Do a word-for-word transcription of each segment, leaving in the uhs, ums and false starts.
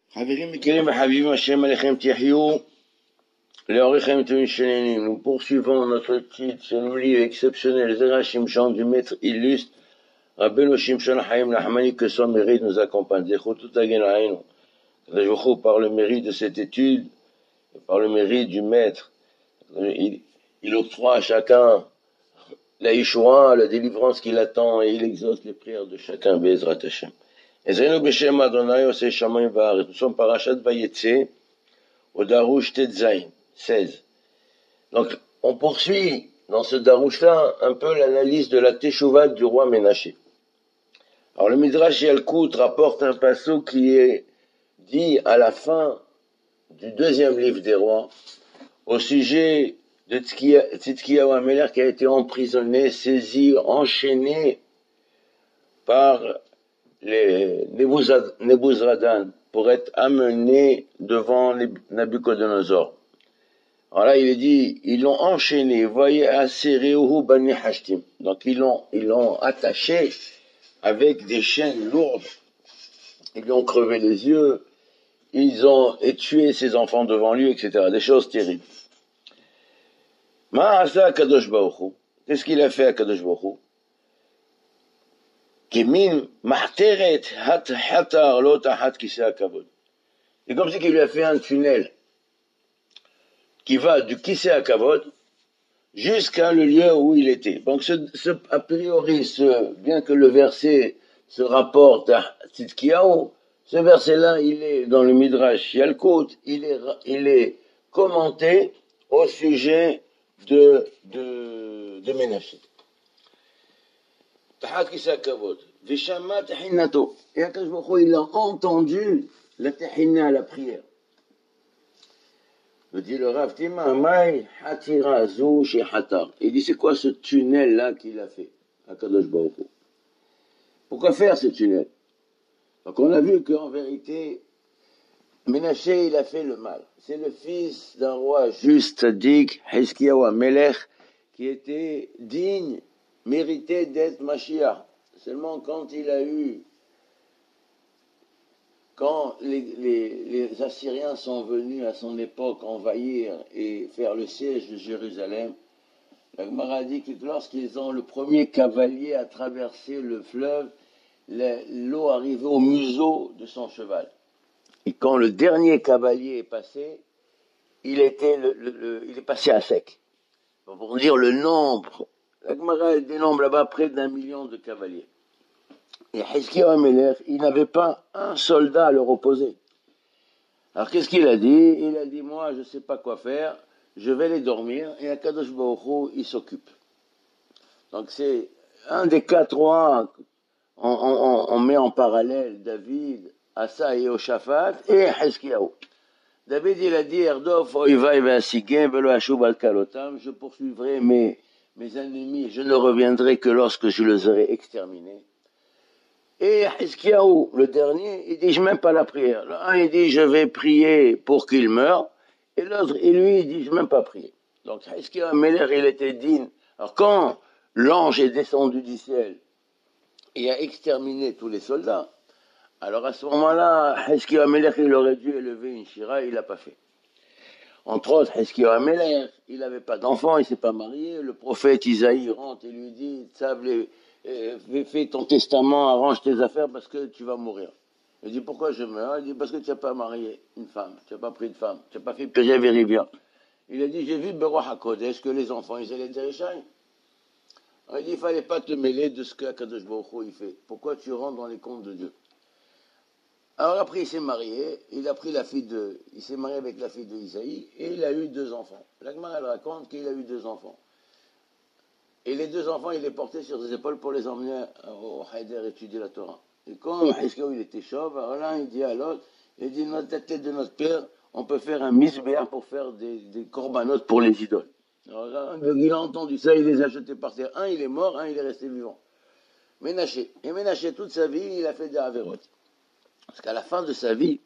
חברים יקרים וחביבים, השם עליכם תחיו, לאורכם תהיו שננים. Nous poursuivons notre titre sur le livre exceptionnel Zera Shimshon du maître illustre Rabbeinu Shimshon Chaim Nachmani, que son mérite nous accompagne. Zechutut Hagen Ainu. Par le mérite de cette étude, et par le mérite du maître, il, il octroie à chacun la Yeshua, la délivrance qu'il attend, et il exauce les prières de chacun. Be'ezrat Hashem. Nous sommes parachat Vayetze, au Darouche Tetzain, seize. Donc, on poursuit dans ce Darouche-là un peu l'analyse de la Teshuvah du roi Ménaché. Alors, le Midrash Yalkut rapporte un passage qui est dit à la fin du deuxième livre des rois, au sujet de Tzidkiyahu HaMelech qui a été emprisonné, saisi, enchaîné par les Nebuzradan pour être amené devant Nabucodonosor. Alors là, il est dit, ils l'ont enchaîné, voyez, Aserehu Bani Hashtim. Donc ils l'ont, ils l'ont attaché avec des chaînes lourdes. Ils lui ont crevé les yeux, ils ont tué ses enfants devant lui, et cetera. Des choses terribles. Ma'asa Kadosh Baruch Hu. Qu'est-ce qu'il a fait à Kadosh Baruch Hu? Kemin Mahteret Hat Hatar Lo Tahat Kisei HaKavod. C'est comme si qu'il lui a fait un tunnel qui va du Kisei HaKavod jusqu'à le lieu où il était. Donc, ce, ce, a priori, ce, bien que le verset se rapporte à Tzidkiyahu, ce verset-là, il est dans le Midrash Yalkut, il est, il est commenté au sujet de, de, de Ménaché. Tahat Kisei HaKavod. Vishama Tehinato. Et Akash Baruch Hu, il a entendu la Tehina, la prière. Me dit le Rav Tima, Mai Hatira Zu Shehatar. Il dit, c'est quoi ce tunnel-là qu'il a fait, Akadosh Baruch Hu? Pourquoi faire ce tunnel? Donc on a vu qu'en vérité, Ménaché, il a fait le mal. C'est le fils d'un roi juste, tzaddik, Hizkiyahu HaMelech, qui était digne, mérité d'être Mashiach. Seulement quand il a eu, quand les, les, les Assyriens sont venus à son époque envahir et faire le siège de Jérusalem, la Gemara dit que lorsqu'ils ont le premier cavalier à traverser le fleuve, l'eau arrivait au museau de son cheval. Et quand le dernier cavalier est passé, il, était le, le, le, il est passé à sec. Pour dire le nombre, la Gemara dénombre là-bas près d'un million de cavaliers. Et Hizkiyahu HaMelech, il n'avait pas un soldat à leur opposer. Alors qu'est-ce qu'il a dit? Il a dit, moi je ne sais pas quoi faire, je vais les dormir, et Akadosh Baruch Hu, il s'occupe. Donc c'est un des quatre rois, on, on, on met en parallèle David, Asa et Yoshaphat, et Hizkiyahu. David, il a dit, Erdof, Oivai Ve'asigem, Velo Ashuv al Kalotam, je poursuivrai mes, mes ennemis, je ne reviendrai que lorsque je les aurai exterminés. Et Hizkiyahu, le dernier, il dit, je n'aime pas la prière. Un, il dit, je vais prier pour qu'il meure, et l'autre, et lui, il dit, je n'aime pas prier. Donc Hizkiyahu HaMelech, il était digne. Alors quand l'ange est descendu du ciel et a exterminé tous les soldats, alors à ce moment-là, Hizkiyahu HaMelech, il aurait dû élever une shira, il ne l'a pas fait. Entre autres, Hizkiyahu HaMelech, il n'avait pas d'enfant, il ne s'est pas marié. Le prophète Isaïe rentre et lui dit, Tsav les... fais ton testament, arrange tes affaires parce que tu vas mourir. Il dit, pourquoi je meurs? Il dit, parce que tu n'as pas marié une femme, tu n'as pas pris de femme, tu n'as pas fait Péria Vérivia. Il a dit, j'ai vu Beroach HaKodesh que les enfants, ils allaient dire Ishaï. Il dit, il ne fallait pas te mêler de ce que Akadosh Baruch Hu il fait. Pourquoi tu rentres dans les comptes de Dieu? Alors après, il s'est marié, il a pris la fille de, il s'est marié avec la fille de Isaïe et il a eu deux enfants. La Gemara, elle raconte qu'il a eu deux enfants. Et les deux enfants, il les portait sur ses épaules pour les emmener au Haider étudier la Torah. Et quand Hizkiyahu, il était chauve, alors là, il dit à l'autre, il dit, notre tête de notre père, on peut faire un misbéar pour faire des, des corbanotes pour les idoles. Alors là, il a entendu ça, il les a jetés par terre. Un, il est mort, un, il est resté vivant. Ménaché. Et Ménaché, toute sa vie, il a fait des avérotes. Parce qu'à la fin de sa vie,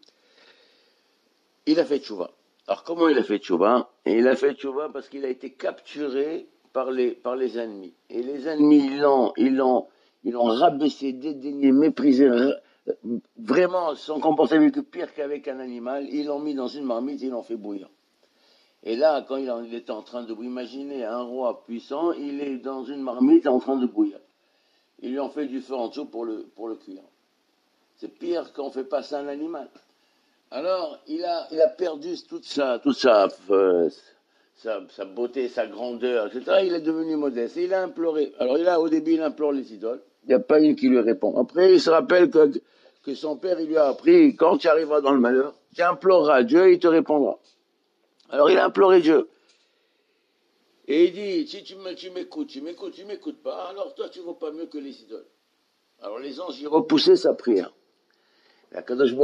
il a fait tchouva. Alors comment il a fait tchouva? Et il a fait tchouva parce qu'il a été capturé par les, par les ennemis. Et les ennemis, ils l'ont, ils l'ont, ils l'ont rabaissé, dédaigné, méprisé, vraiment son comportement était pire qu'avec un animal, ils l'ont mis dans une marmite, ils l'ont fait bouillir. Et là, quand il, en, il était en train de imaginer un roi puissant, il est dans une marmite en train de bouillir. Ils lui ont fait du feu en dessous pour le, pour le cuire. C'est pire qu'on fait passer un animal. Alors, il a, il a perdu toute sa, toute sa, euh, sa, sa beauté, sa grandeur, et cetera. Il est devenu modeste et il a imploré. Alors, il a, au début, il implore les idoles. Il n'y a pas une qui lui répond. Après, il se rappelle que, que son père, il lui a appris, quand tu arriveras dans le malheur, tu imploreras Dieu et il te répondra. Alors, il a imploré Dieu. Et il dit, si tu m'écoutes, tu m'écoutes, tu m'écoutes pas, alors toi, tu ne vaux pas mieux que les idoles. Alors, les anges, ils repoussaient sa prière. Il a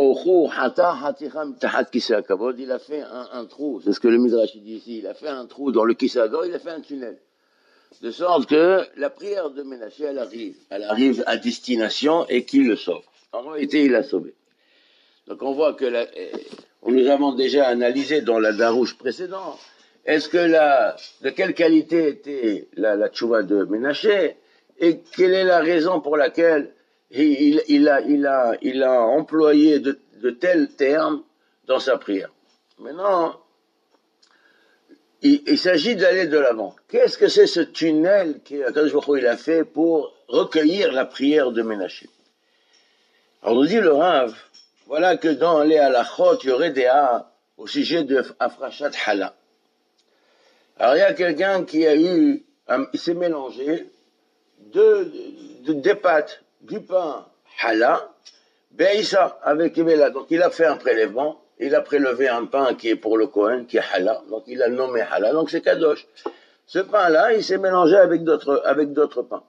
fait un, un trou, c'est ce que le Midrash dit ici, il a fait un trou dans le Kisagor, il a fait un tunnel. De sorte que la prière de Ménaché, elle arrive, elle arrive à destination et qu'il le sauve. En réalité, il l'a sauvé. Donc on voit que, la, on nous avons déjà analysé dans la darouche précédente, est-ce que la, de quelle qualité était la, la tchouva de Ménaché et quelle est la raison pour laquelle il, il, a, il, a, il a employé de, de tels termes dans sa prière. Maintenant, il, il s'agit d'aller de l'avant. Qu'est-ce que c'est ce tunnel qu'il a fait pour recueillir la prière de Ménaché? Alors nous dit le Rav, voilà que dans les halachot, il y aurait des A au sujet de Afrashat Hala. Alors il y a quelqu'un qui a eu, un, il s'est mélangé de, de, des pâtes, du pain Hala, Beïsa avec Ibela. Donc il a fait un prélèvement, il a prélevé un pain qui est pour le Kohen, qui est Hala, donc il a nommé Hala, donc c'est Kadosh. Ce pain-là, il s'est mélangé avec d'autres, avec d'autres pains.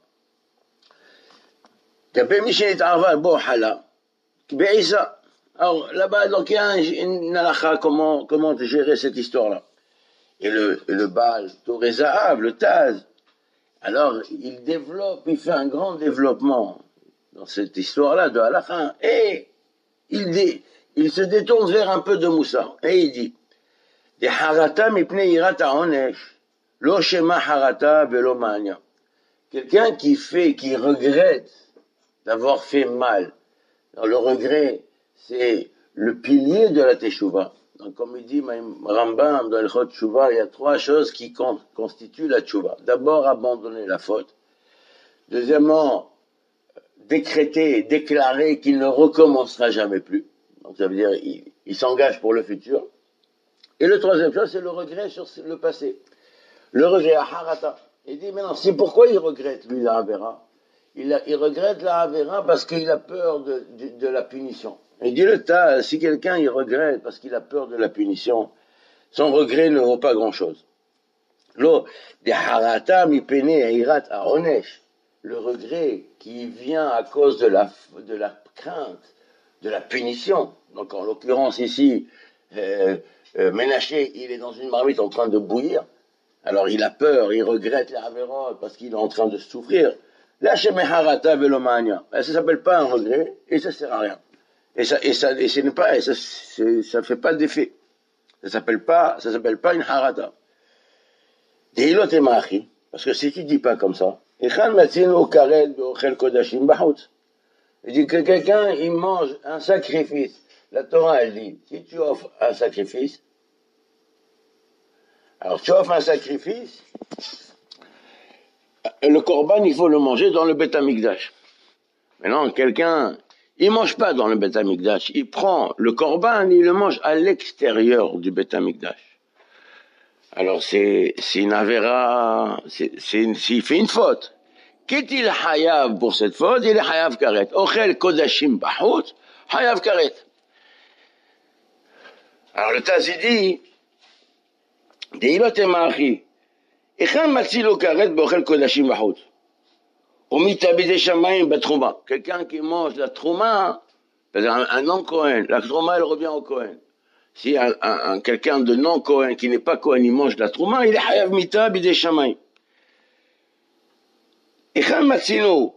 Alors là-bas, donc il y a une halakha, comment, comment gérer cette histoire-là. Et le, le Baal Toré Zahav, le Taz, alors il développe, il fait un grand développement dans cette histoire-là de halakha, et il, dit, il se détourne vers un peu de Moussa, et il dit, de harata mipne irata onesh, lo shema harata velo mania. Quelqu'un qui fait, qui regrette d'avoir fait mal. Alors, le regret, c'est le pilier de la teshuva. Donc, comme il dit Rambam dans le Chot Teshuva, il y a trois choses qui con, constituent la teshuva. D'abord, abandonner la faute. Deuxièmement, décréter, déclarer qu'il ne recommencera jamais plus. Donc, ça veut dire, il, il s'engage pour le futur. Et le troisième chose, c'est le regret sur le passé. Le regret à harata. Il dit, maintenant, c'est pourquoi il regrette, lui, la Havera. Il, a, il regrette la Havera parce qu'il a peur de, de, de la punition. Il dit le tas, si quelqu'un il regrette parce qu'il a peur de la punition, son regret ne vaut pas grand-chose. Lo, de harata mi pene eirat aonesh. Le regret qui vient à cause de la, de la crainte, de la punition. Donc, en l'occurrence, ici, euh, euh, Ménaché, il est dans une marmite en train de bouillir. Alors, il a peur, il regrette la Havera parce qu'il est en train de souffrir. La shemeharata velomania, ça s'appelle pas un regret et ça sert à rien. Et ça, et ça, et ce n'est pas, et ça, ça fait pas d'effet. Ça s'appelle pas, ça s'appelle pas une harata. Deilot emachi, parce que si tu dis pas comme ça, echan matzino kared beochel kodashim bahut. Il dit que quelqu'un, il mange un sacrifice. La Torah, elle dit, si tu offres un sacrifice, alors tu offres un sacrifice, le korban, il faut le manger dans le Beth Amikdash. Maintenant, quelqu'un, il mange pas dans le Beth Amikdash. Il prend le korban, il le mange à l'extérieur du Beth Amikdash. Alors, c'est, c'est une avéra, c'est, c'est une, s'il fait une faute. Qu'est-il hayav pour cette faute? Il est hayav karet. Ochel kodashim bahut, hayav karet. Alors, le Taz, il dit, deilot emachi, quelqu'un qui mange la trouma, un, un non-Kohen, la trouma elle revient au Kohen. Si un, un, un, quelqu'un de non-Kohen qui n'est pas Kohen, il mange la trouma, il est hayav mita bidei shamayim. Echan matzino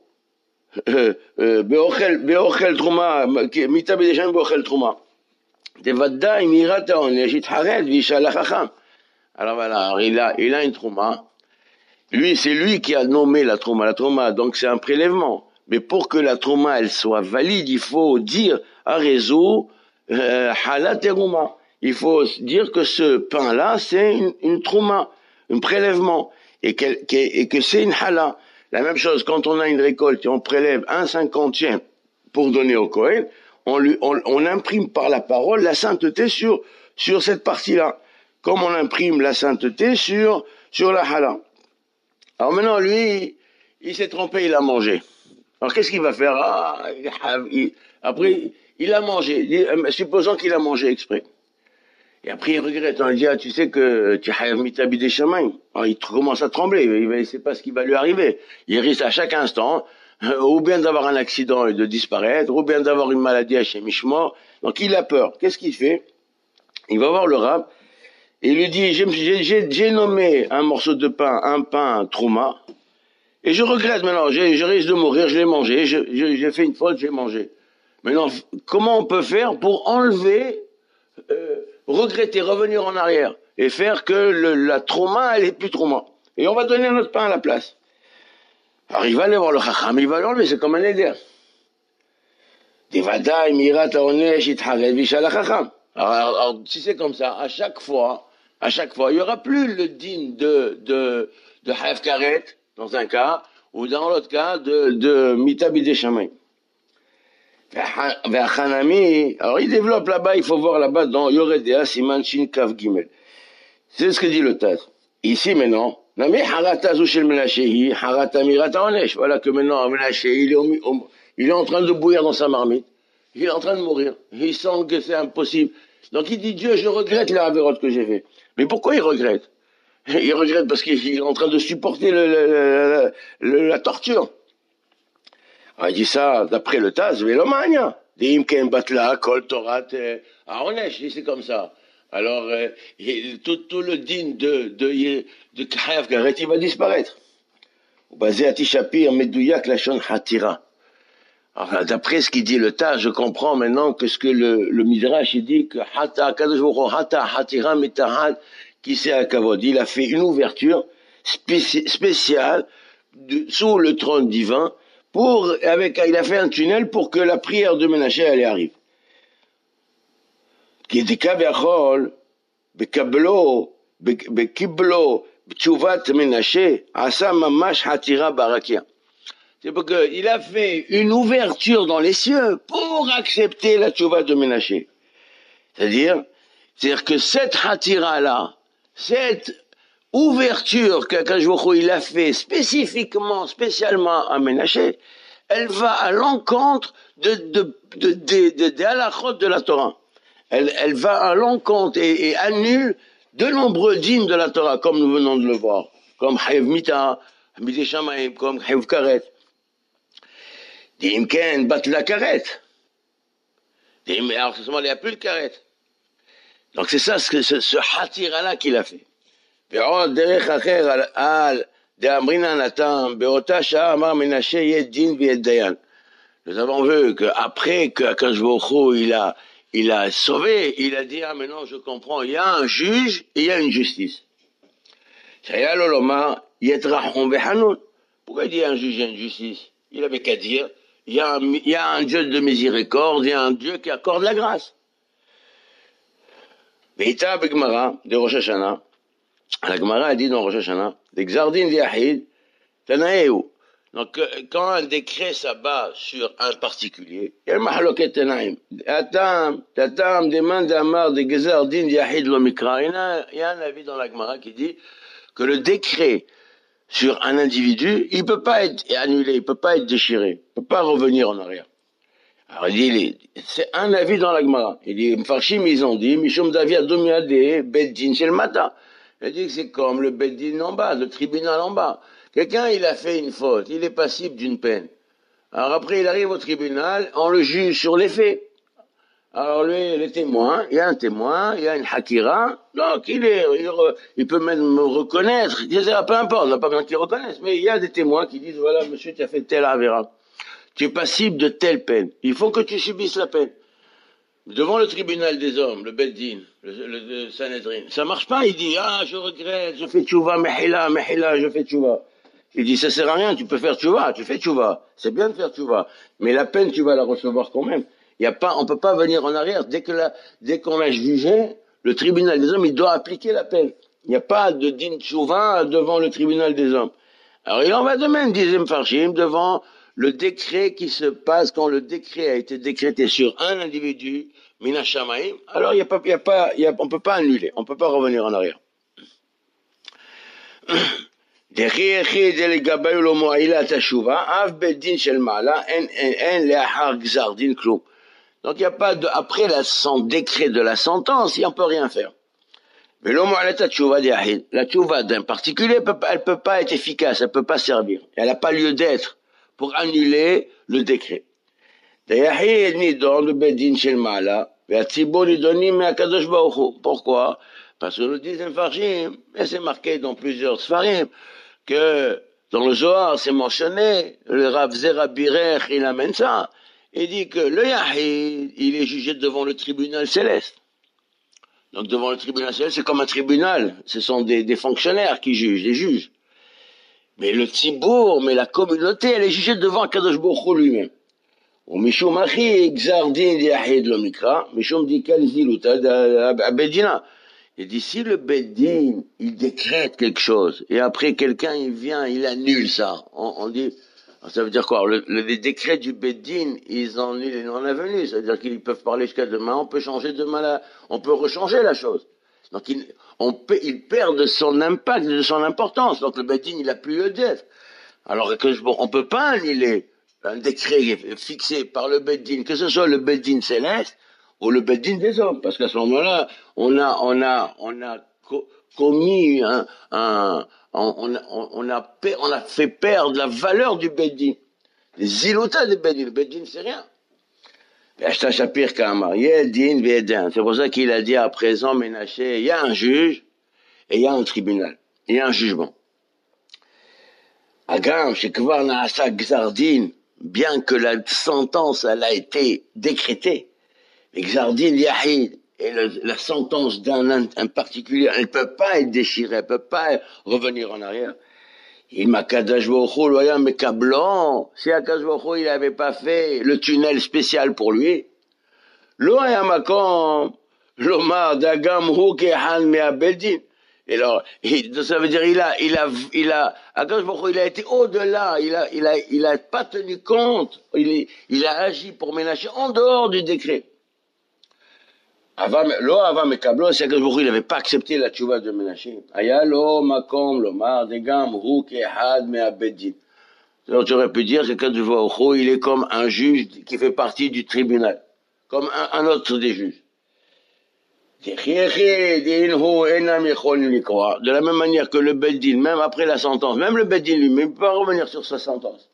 beochel trouma, mita bidei shamayim beochel trouma. Devadda imirat haonesh yithared v'yishal hachacham. Alors voilà, il a, il a une trouma. Lui, c'est lui qui a nommé la trouma. La trouma, donc c'est un prélèvement. Mais pour que la trouma, elle soit valide, il faut dire à réseau, halat terouma. Il faut dire que ce pain-là, c'est une, une trouma, un prélèvement, et, qu qu et que c'est une hala. La même chose, quand on a une récolte et on prélève un cinquantième pour donner au Kohen, on, lui, on, on imprime par la parole la sainteté sur, sur cette partie-là, comme on imprime la sainteté sur, sur la hala. Alors maintenant, lui, il s'est trompé, il a mangé. Alors qu'est-ce qu'il va faire? Ah, il, Après, il a mangé, supposons qu'il a mangé exprès. Et après, il regrette. On lui dit, ah, tu sais que tu as mis ta bide chemin. Alors, il commence à trembler. Il ne sait pas ce qui va lui arriver. Il risque à chaque instant, euh, ou bien d'avoir un accident et de disparaître, ou bien d'avoir une maladie à chez Mishmor. Donc, il a peur. Qu'est-ce qu'il fait? Il va voir le rab et il lui dit, j'ai nommé un morceau de pain, un pain trouma, et je regrette maintenant. Je risque de mourir, je l'ai mangé, j'ai fait une faute, j'ai mangé. Maintenant, comment on peut faire pour enlever, euh, regretter, revenir en arrière et faire que le, la trauma, elle est plus trauma. Et on va donner notre pain à la place. Alors il va aller voir le chacham, il va l'enlever, c'est comme un éder. Alors, alors si c'est comme ça, à chaque fois, à chaque fois, il n'y aura plus le din de, de, de Haïf Karet, dans un cas, ou dans l'autre cas, de, de Mitabide Shamayim. Alors il développe là-bas, il faut voir là-bas dans Yoredea Siman Shin Kav Gimel. C'est ce que dit le Taz. Ici maintenant, voilà que maintenant Menashe, il est, au, au, il est en train de bouillir dans sa marmite, il est en train de mourir, il sent que c'est impossible. Donc il dit, Dieu, je regrette la avérote que j'ai fait. Mais pourquoi il regrette? Il regrette parce qu'il est en train de supporter le, le, le, le, la torture. Alors, il dit ça d'après le Taz, Vélomania. Dimken Batla, Kol Torat, Aonesh, c'est comme ça. Alors, euh, tout, tout le din de, de, de Kahav Garet, il va disparaître. Basé à Tishapir, Medouyak, Lachon Hatira. Alors, d'après ce qu'il dit le Taz, je comprends maintenant que ce que le, le Midrash, il dit que Hata, Kadosh Hata, Hatira, Metahad, qui c'est à Kavod. Il a fait une ouverture spéci spéciale de, sous le trône divin, pour, avec, il a fait un tunnel pour que la prière de Ménaché, elle arrive. Qui dit Kaviachol, Bekablo, Bekiblo, Tchouvat Ménaché, Asa Mamash Hatira Barakia. C'est parce qu'il a fait une ouverture dans les cieux pour accepter la Tchouvat de Ménaché. C'est-à-dire, c'est-à-dire que cette Hatira-là, cette ouverture qu'Akajwoko il a fait spécifiquement, spécialement à Ménaché, elle va à l'encontre de, de, de, de, de, de halachot de la Torah. Elle, elle va à l'encontre et, et annule de nombreux dîmes de la Torah, comme nous venons de le voir, comme Haïv Mita, Hamidé Shamaim, comme Haïv Karet. Dimken bat la Karet. Alors, il n'y a plus le Karet. Donc c'est ça, ce, ce, ce Hatira-là qu'il a fait. ועוד דרך אחר על, על דאמרינן התם, באותה שעה אמר מנשה יהיה דין ויהיה דיין. Nous avons vu qu'après qu'Akash Baruch Hu, il a, il a sauvé, il a dit, ah maintenant je comprends, il y a un juge et il y a une justice. Shaya Loloma, Yetrahon Vehanun. Pourquoi il dit un juge et une justice? Il avait qu'à dire, il y, a un, il y a un Dieu de miséricorde, il y a un Dieu qui accorde la grâce. Veita Begmara, de Rosh Hashanah, la Gemara a dit dans Rosh Hashanah, d'Exardin Yahid, Tanaeu. Donc, quand un décret s'abat sur un particulier, il y a le Mahaloket Tanaim. Atam, Tatam, demande Amar de Gezardin Yahid Lomikra. Il y a un avis dans la Gemara qui dit que le décret sur un individu, il ne peut pas être annulé, il ne peut pas être déchiré, il ne peut pas revenir en arrière. Alors il dit, c'est un avis dans la Gemara. Il dit, Mfarshim, ils ont dit, Mishum Davia Domiade, Beddin Shel Mata. Il dit que c'est comme le Beddin en bas, le tribunal en bas. Quelqu'un, il a fait une faute, il est passible d'une peine. Alors après, il arrive au tribunal, on le juge sur les faits. Alors lui, les témoins, il y a un témoin, il y a une hakira, donc il est, il, il peut même me reconnaître, peu importe, il n'a pas besoin qu'il reconnaisse, mais il y a des témoins qui disent, voilà, monsieur, tu as fait telle avéra. Tu es passible de telle peine. Il faut que tu subisses la peine. Devant le tribunal des hommes, le Beddin, le, le, le Sanhedrin, ça marche pas, il dit, ah, je regrette, je fais tchouva, mehila, mehila, je fais tchouva. Il dit, ça sert à rien, tu peux faire tchouva, tu fais tchouva. C'est bien de faire tchouva. Mais la peine, tu vas la recevoir quand même. Il y a pas, on peut pas venir en arrière. Dès que la, dès qu'on a jugé, le tribunal des hommes, il doit appliquer la peine. Il n'y a pas de din tchouva devant le tribunal des hommes. Alors, il en va de même, disait Mfarshim, devant le décret qui se passe quand le décret a été décrété sur un individu, Mina Shamaim. Alors, il y a pas, il y a pas, il y a, on peut pas annuler. On peut pas revenir en arrière. Donc il n'y a pas de, après la, son décret de la sentence, on peut rien faire. Mais la tchouva d'un particulier, elle ne peut pas être efficace, elle ne peut pas servir. Elle n'a pas lieu d'être pour annuler le décret. Pourquoi? Parce que nous disons Farshim, et c'est marqué dans plusieurs Sfarim, que dans le Zohar, c'est mentionné, le Rav Zera Birer, il amène ça, il dit que le Yahid, il est jugé devant le tribunal céleste. Donc devant le tribunal céleste, c'est comme un tribunal, ce sont des, des fonctionnaires qui jugent, des juges. Mais le Tzibour, mais la communauté, elle est jugée devant Kadosh Baruch Hu lui-même. Ou Mishum Achi, Gzardin Yahid Lomikra, Mishum dit Kalzilut, Abedina. Il dit, si le Beddin, il décrète quelque chose, et après quelqu'un, il vient, il annule ça. On, on dit, ça veut dire quoi? Le, le, les décrets du Beddin, ils annulent les non-avenus. C'est-à-dire qu'ils peuvent parler jusqu'à demain, on peut changer demain la, on peut rechanger la chose. Donc, il, on peut, il perd de son impact, de son importance. Donc, le Beddin, il a plus lieu d'être. Alors que, bon, on peut pas annuler un décret fixé par le Beddin, que ce soit le Beddin céleste, ou le Beddin des hommes, parce qu'à ce moment-là, on a, on a, on a co commis un, un, on, on, on, a, on a fait perdre la valeur du Beddin. Les ilotas du Beddin. Le Beddin, c'est rien. C'est pour ça qu'il a dit à présent, Ménaché, il y a un juge, et il y a un tribunal. Il y a un jugement. Agam, chez Kvar Naasa Gzardin, bien que la sentence, elle a été décrétée, Gzardin Yahid, et le, la sentence d'un un particulier, elle ne peut pas être déchirée, elle ne peut pas revenir en arrière. Il m'a Kadash Baruch Hu, loyam mekablan, si Akash Baruch Hu, il n'avait pas fait le tunnel spécial pour lui, loyam makom, lomar dagam hu kehan me'abeldin. Et alors, il, ça veut dire, il a, il a, il a, Akash Baruch Hu, il a été au-delà, il a, il a, il a pas tenu compte, il, il a agi pour ménager en dehors du décret. Lo avant Mekablo, c'est que il n'avait pas accepté la tchouva de Menachem. Aya lo makom lomar degam hu kehad me'abedin. Alors tu aurais pu dire que Kadosh Baruch Hu, il est comme un juge qui fait partie du tribunal, comme un, un autre des juges. De la même manière que le Beddin, même après la sentence, même le Beddin lui-même ne peut pas revenir sur sa sentence.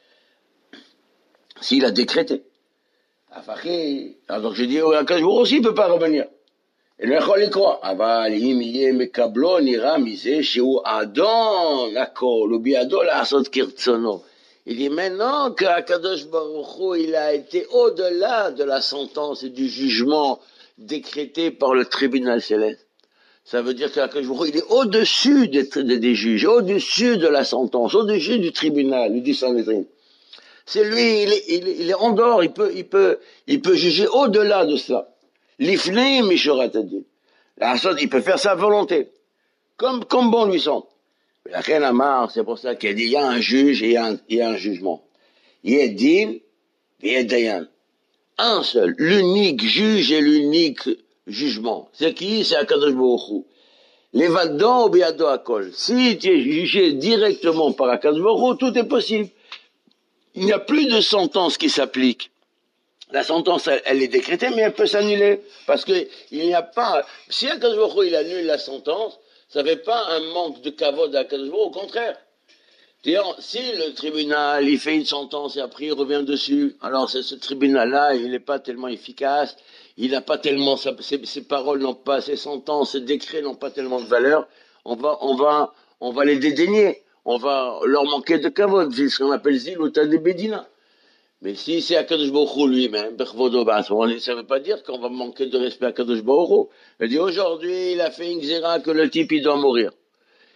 S'il a décrété. Alors je dis, oh, Akash Baruch Hu aussi ne peut pas revenir. Et le Echol y croit. Aval, im yeh mekablo nira mise sheu adon akol, ou biado la'asot kirtsono. Il dit maintenant que Akadosh Baruch Hu, il a été au-delà de la sentence et du jugement décrété par le tribunal céleste. Ça veut dire qu'Akadosh Baruch Hu, il est au-dessus des, des, des juges, au-dessus de la sentence, au-dessus du tribunal, du Sanhédrin. C'est lui, il est, il, est, il est en dehors, il peut, il peut, il peut juger au-delà de cela. L'ifné Mishorat a dit. La sorte, il peut faire sa volonté. Comme, comme bon lui semble. Mais la reine Amar, c'est pour ça qu'elle dit, il y a un juge et il y a un, il y a un jugement. Il y a Din, il y a Dayan. Un seul, l'unique juge et l'unique jugement. C'est qui? C'est Akadosh Baruch Hu. Les vadon ou biado akol. Si tu es jugé directement par Akadosh Baruch Hu, tout est possible. Il n'y a plus de sentence qui s'applique. La sentence, elle, elle est décrétée, mais elle peut s'annuler. Parce que il n'y a pas, si Akadosh Baruch Hu, il annule la sentence, ça ne fait pas un manque de kavod à Akadosh Baruch Hu, au contraire. D'ailleurs, si le tribunal, il fait une sentence et après il revient dessus, alors ce tribunal-là, il n'est pas tellement efficace, il n'a pas tellement, ses, ses paroles n'ont pas, ses sentences, ses décrets n'ont pas tellement de valeur, on va, on va, on va les dédaigner. On va leur manquer de kavod, c'est ce qu'on appelle zilota de Bedina. Mais si c'est Akadosh Baruch Hu lui-même, ça ne veut pas dire qu'on va manquer de respect à Akadosh Baruch Hu. Il dit aujourd'hui, il a fait une xéra que le type il doit mourir.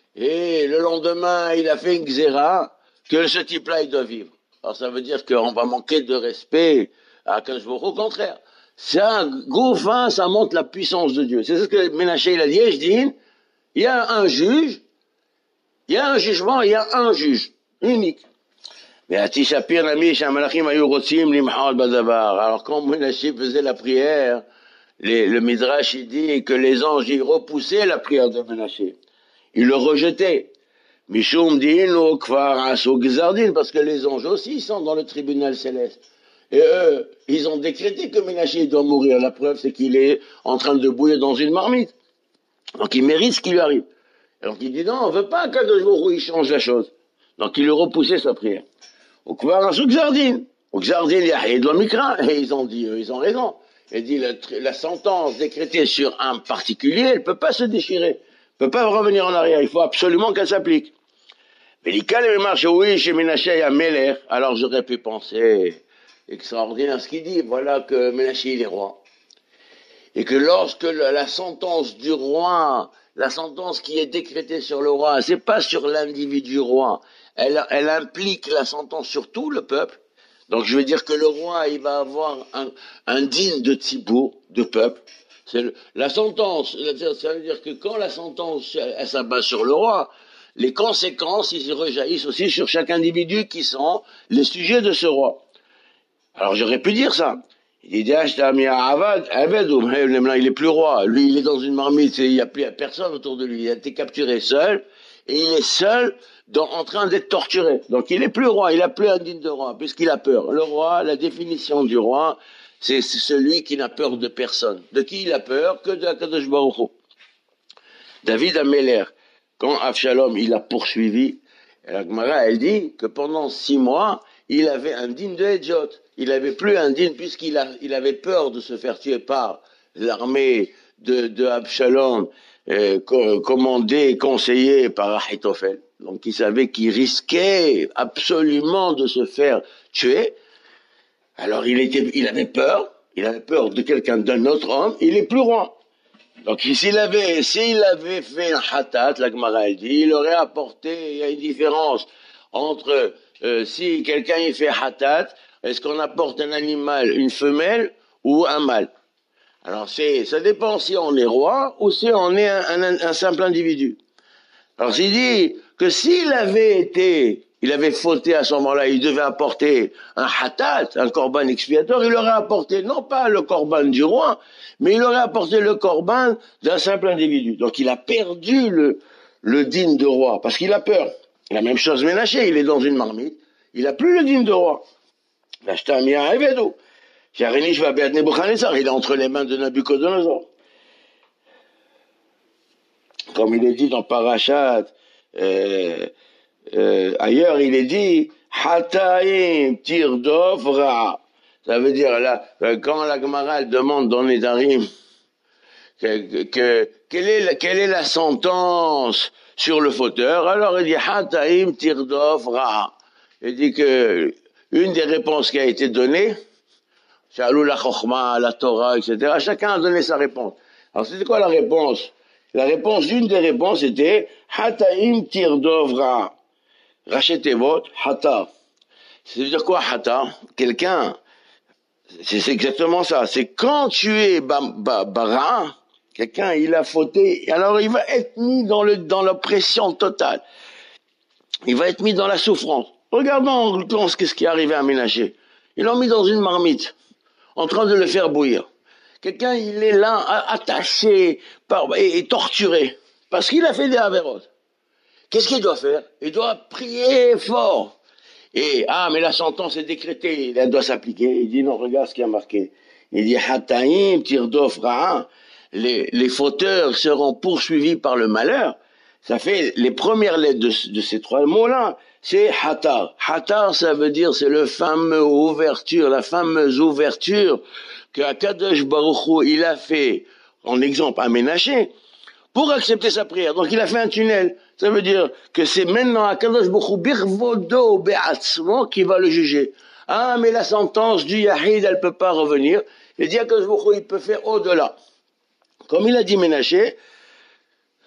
Et le lendemain, il a fait une xéra que ce type-là, il doit vivre. Alors ça veut dire qu'on va manquer de respect à Kadosh Baruch Hu. Au contraire, c'est un gros fin, ça montre la puissance de Dieu. C'est ce que Ménaché, il a dit, je dis, il y a un juge, il y a un jugement, il y a un juge, unique. Mais Ati Shapir Nami, Shamalachim Ayu Rotzim, Limhal Badavar. Alors quand Ménaché faisait la prière, les, le Midrash, il dit que les anges, ils repoussaient la prière de Ménaché. Ils le rejetaient. Mishum Dino Kfar Aso Gzardin, parce que les anges aussi sont dans le tribunal céleste. Et eux, ils ont décrété que Ménaché doit mourir. La preuve, c'est qu'il est en train de bouillir dans une marmite. Donc il mérite ce qui lui arrive. Et donc il dit non, on ne veut pas qu'un jour il change la chose. Donc il lui repoussait sa prière. Au Kfar Aso Gzardin. Au Gzardin, il y a de Mikra. Et ils ont dit, eux, ils ont raison. Il dit la, la sentence décrétée sur un particulier, elle ne peut pas se déchirer. Ne peut pas revenir en arrière, il faut absolument qu'elle s'applique. Alors j'aurais pu penser, extraordinaire ce qu'il dit, voilà que Ménaché il est roi. Et que lorsque la, la sentence du roi, la sentence qui est décrétée sur le roi, c'est pas sur l'individu roi, elle, elle implique la sentence sur tout le peuple. Donc je veux dire que le roi, il va avoir un, un digne de Tzibour, de peuple. C'est le, la sentence, ça veut dire que quand la sentence elle, elle s'abat sur le roi, les conséquences ils rejaillissent aussi sur chaque individu qui sont les sujets de ce roi. Alors j'aurais pu dire ça. Il dit, il est plus roi, lui il est dans une marmite, il n'y a plus personne autour de lui, il a été capturé seul, et il est seul dans, en train d'être torturé. Donc il est plus roi, il a plus un digne de roi, puisqu'il a peur. Le roi, la définition du roi, c'est celui qui n'a peur de personne. De qui il a peur? Que de Kadosh Baruch Hu. David Améler, quand Avshalom il a poursuivi, la Gemara elle dit que pendant six mois, il avait un digne de Hedjot. Il avait plus un digne puisqu'il a, il avait peur de se faire tuer par l'armée de, de Absalom, euh, commandée et conseillée par Ahitophel. Donc il savait qu'il risquait absolument de se faire tuer. Alors il était, il avait peur, il avait peur de quelqu'un, d'un autre homme, il est plus roi. Donc s'il avait, s'il avait fait un hatat, la Gemara elle dit, il aurait apporté, il y a une différence entre euh, si quelqu'un il fait hatat, est-ce qu'on apporte un animal, une femelle ou un mâle? Alors c'est, ça dépend si on est roi ou si on est un, un, un simple individu. Alors il dit que s'il avait été, il avait fauté à ce moment-là, il devait apporter un hatat, un korban expiatoire, il aurait apporté non pas le korban du roi, mais il aurait apporté le korban d'un simple individu. Donc il a perdu le, le digne de roi, parce qu'il a peur. La même chose Ménaché, il est dans une marmite, il n'a plus le digne de roi. Il est entre les mains de Nabucodonosor. Comme il est dit dans Parashat, euh, euh, ailleurs il est dit Hataim Tirdov Ra. Ça veut dire là, quand la Gemara demande dans les Darim que, que, quelle, est la, quelle est la sentence sur le fauteur, alors il dit Hataim Tirdov Ra. Il dit que une des réponses qui a été donnée, Shalou la Chochma, la Torah, et cetera, chacun a donné sa réponse. Alors c'était quoi la réponse? La réponse, une des réponses était Hataim Tirdovra. Rachetez-votre Hata. Ça veut dire quoi Hata? Quelqu'un, c'est exactement ça. C'est quand tu es bara, quelqu'un il a fauté, alors il va être mis dans le dans l'oppression totale. Il va être mis dans la souffrance. Regardons ce qui est arrivé à Ménaché. Ils l'ont mis dans une marmite, en train de le faire bouillir. Quelqu'un, il est là, attaché par, et, et torturé, parce qu'il a fait des avérotes. Qu'est-ce qu'il doit faire? Il doit prier fort. Et, ah, mais la sentence est décrétée, elle doit s'appliquer. Il dit, non, regarde ce qui a marqué. Il dit, Hataim, Tirdof, Ra'a, les, les fauteurs seront poursuivis par le malheur. Ça fait les premières lettres de, de ces trois mots-là. C'est Hatar. Hatar, ça veut dire, c'est le fameux ouverture, la fameuse ouverture que Akadosh Baruch Hu, il a fait, en exemple, à Ménaché, pour accepter sa prière. Donc il a fait un tunnel. Ça veut dire que c'est maintenant Akadosh Baruch Hu, Birvodo Be'atzmo, qui va le juger. Ah, mais la sentence du Yahid, elle peut pas revenir. Il dit Akadosh Baruch Hu, il peut faire au-delà. Comme il a dit Ménaché,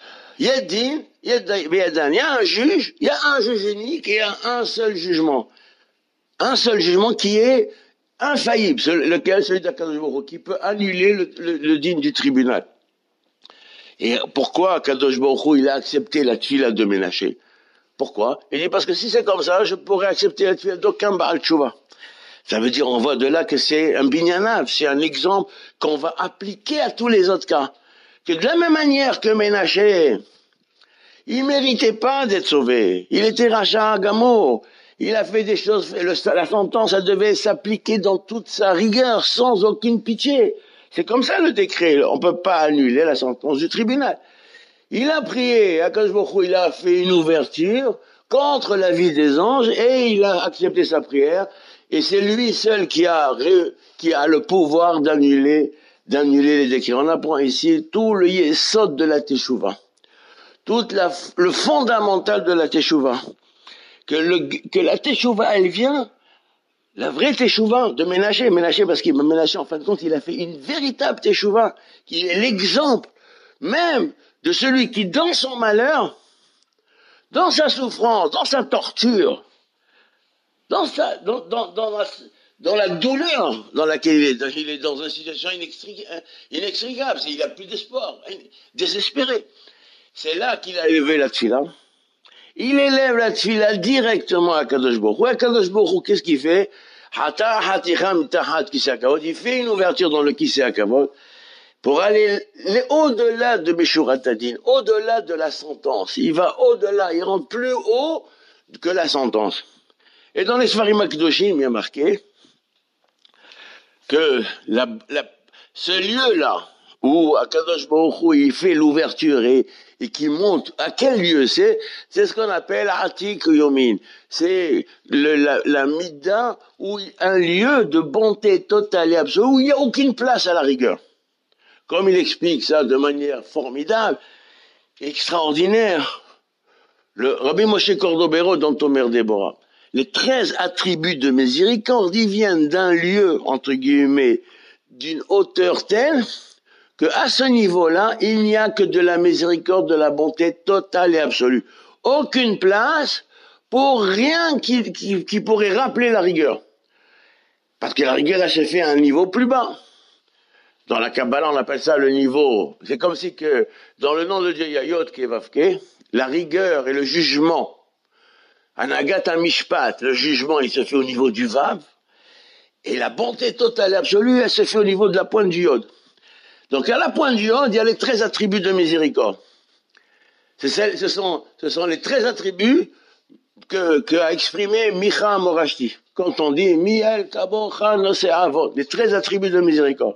Il y a din, il y a dan, il y a un juge, il y a un juge unique et il y a un seul jugement. Un seul jugement qui est infaillible, lequel, celui d'Akadosh Baruch Hu, qui peut annuler le, le, le din du tribunal. Et pourquoi Akadosh Baruch Hu, il a accepté la tfila de Ménaché? Pourquoi? Il dit parce que si c'est comme ça, je pourrais accepter la tfila d'aucun Baal Tshuva. Ça veut dire, on voit de là que c'est un binyanav, c'est un exemple qu'on va appliquer à tous les autres cas. Que de la même manière que Ménaché, il méritait pas d'être sauvé. Il était rachat Gamo. Il a fait des choses, le, la sentence, elle devait s'appliquer dans toute sa rigueur, sans aucune pitié. C'est comme ça le décret. On peut pas annuler la sentence du tribunal. Il a prié, Akadosh Baruch Hu, il a fait une ouverture contre l'avis des anges et il a accepté sa prière. Et c'est lui seul qui a, qui a le pouvoir d'annuler, d'annuler les décrets. On apprend ici tout le yesod de la teshuva. Tout la, le fondamental de la teshuva. Que, le, que la teshuva, elle vient, la vraie teshuva de Ménaché. Ménaché, parce qu'il Ménaché, en fin de compte, il a fait une véritable teshuva, qui est l'exemple même de celui qui, dans son malheur, dans sa souffrance, dans sa torture, dans, sa, dans, dans, dans, la, dans la douleur dans laquelle il est, il est dans une situation inextricable, il n'a plus d'espoir, désespéré. C'est là qu'il a élevé la tfila. Il élève la tfila directement à Kadosh Baruch Hu. Kadosh Baruch Hu, qu'est-ce qu'il fait? Il fait une ouverture dans le Kisei HaKavod pour aller au-delà de Meshurat Hadin, au-delà de la sentence. Il va au-delà, il rentre plus haut que la sentence. Et dans les Sfarim HaKadoshim, il y a marqué que la, la, ce lieu-là, où Akadosh Baruch Hu, il fait l'ouverture et, et qui monte, à quel lieu c'est? C'est ce qu'on appelle Atik Yomin. C'est le, la, la Mida, où un lieu de bonté totale et absolue, où il n'y a aucune place à la rigueur. Comme il explique ça de manière formidable, extraordinaire, le Rabbi Moshe Cordovero dans Tomer Déborah. Les treize attributs de miséricorde, ils viennent d'un lieu, entre guillemets, d'une hauteur telle que à ce niveau-là, il n'y a que de la miséricorde, de la bonté totale et absolue. Aucune place pour rien qui, qui, qui pourrait rappeler la rigueur. Parce que la rigueur, elle se fait à un niveau plus bas. Dans la Kabbalah, on appelle ça le niveau. C'est comme si que, dans le nom de Dieu, il y a Yod Kevavke, la rigueur et le jugement. Anagat Mishpat, le jugement, il se fait au niveau du Vav. Et la bonté totale et absolue, elle se fait au niveau de la pointe du Yod. Donc à la pointe du Yod, il y a les treize attributs de miséricorde. C'est celle, ce, sont, ce sont les treize attributs que, que a exprimé Micha Morashti. Quand on dit Miel Kabocha Nose Avot, les treize attributs de miséricorde.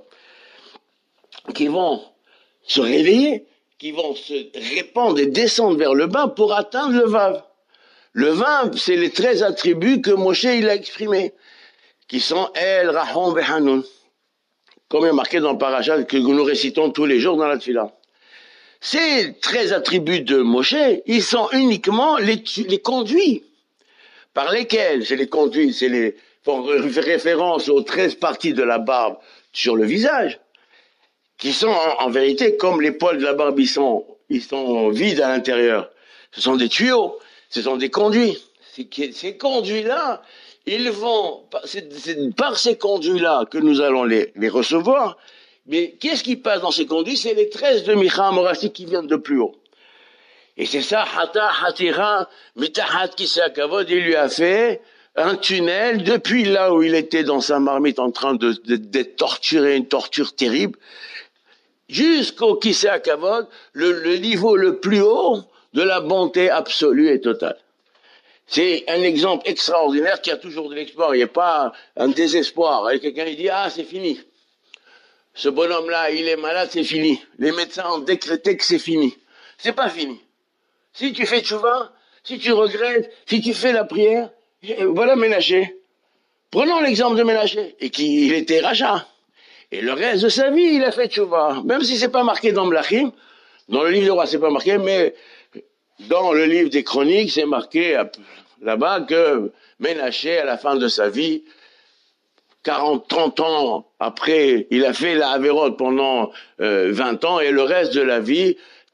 Qui vont se réveiller, qui vont se répandre et descendre vers le bas pour atteindre le Vav. Le Vav, c'est les treize attributs que Moshe il a exprimés, qui sont El, Rahon, Behanoun. Comme il est marqué dans le parashat que nous récitons tous les jours dans la Tfila. Ces treize attributs de Moshe, ils sont uniquement les, les conduits par lesquels, c'est les conduits, c'est les, font référence aux treize parties de la barbe sur le visage, qui sont en, en vérité comme les poils de la barbe, ils sont, ils sont vides à l'intérieur. Ce sont des tuyaux, ce sont des conduits. Ces, ces conduits-là, ils vont, c'est, c'est par ces conduits-là que nous allons les, les recevoir. Mais qu'est-ce qui passe dans ces conduits? C'est les treize de Micha Morashti qui viennent de plus haut. Et c'est ça, Hata Hatira Mitahat Kisei HaKavod, il lui a fait un tunnel depuis là où il était dans sa marmite en train de, de, d'être torturé, une torture terrible, jusqu'au Kisei HaKavod, le, le niveau le plus haut de la bonté absolue et totale. C'est un exemple extraordinaire qui a toujours de l'espoir. Il n'y a pas un désespoir. Et quelqu'un il dit, ah, c'est fini. Ce bonhomme-là, il est malade, c'est fini. Les médecins ont décrété que c'est fini. C'est pas fini. Si tu fais tchouva, si tu regrettes, si tu fais la prière, voilà Ménaché. Prenons l'exemple de Ménaché, et qui il était rachat. Et le reste de sa vie, il a fait tchouva. Même si c'est pas marqué dans Mlachim, dans le livre du roi, c'est pas marqué, mais dans le livre des chroniques, c'est marqué là-bas que Ménaché, à la fin de sa vie, quarante, trente ans après, il a fait la Averot pendant euh, vingt ans, et le reste de la vie,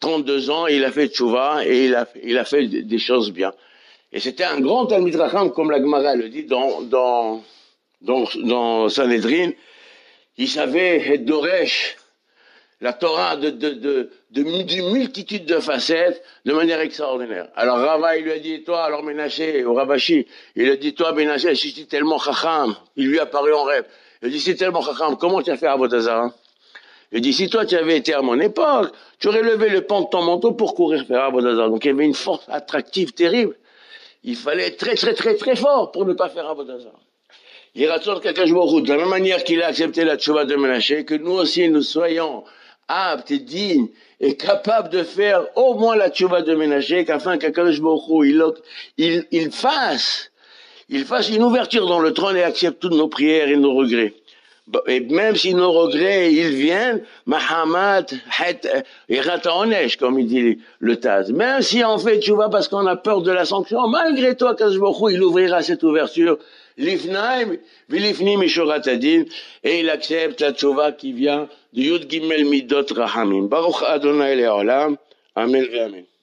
trente-deux ans, il a fait tchouva et il a, il a fait des choses bien. Et c'était un grand Talmid Racham, comme la Gemara le dit dans, dans, dans, dans Sanhedrin. Il savait Doresh, la Torah de, de, de, de, d'une multitude de facettes, de manière extraordinaire. Alors Rava, il lui a dit, toi, alors Ménaché, au Ravashi, il lui a dit, toi, Ménaché, si tu es tellement chacham, il lui a apparu en rêve. Il a dit, si tu es tellement chacham, comment tu as fait Avodah Zarah? Il dit, si toi tu avais été à mon époque, tu aurais levé le pan de ton manteau pour courir faire Avodah Zarah. Donc il y avait une force attractive terrible. Il fallait être très très très très fort pour ne pas faire Avodah Zarah. Il raconte qu'Akadosh Baruch Hu, de la même manière qu'il a accepté la tchouva de Ménaché, que nous aussi nous soyons aptes et dignes et capables de faire au moins la tchouva de Ménaché, qu'afin qu'Akadosh Baruch Hu, il, il, il fasse, il fasse une ouverture dans le trône et accepte toutes nos prières et nos regrets. Et même si nos regrets, ils viennent, Mahamat, et Rataonesh, comme il dit le Taz. Même si on fait tchouva parce qu'on a peur de la sanction, malgré toi, Kadosh Baruch Hu, il ouvrira cette ouverture, Lifnaim, Vilifnim Mishorat Adin, et il accepte la tchouva qui vient de Yud Gimel Midot Rahamim. Baruch Adonai Le'olam. Amen ve Amen.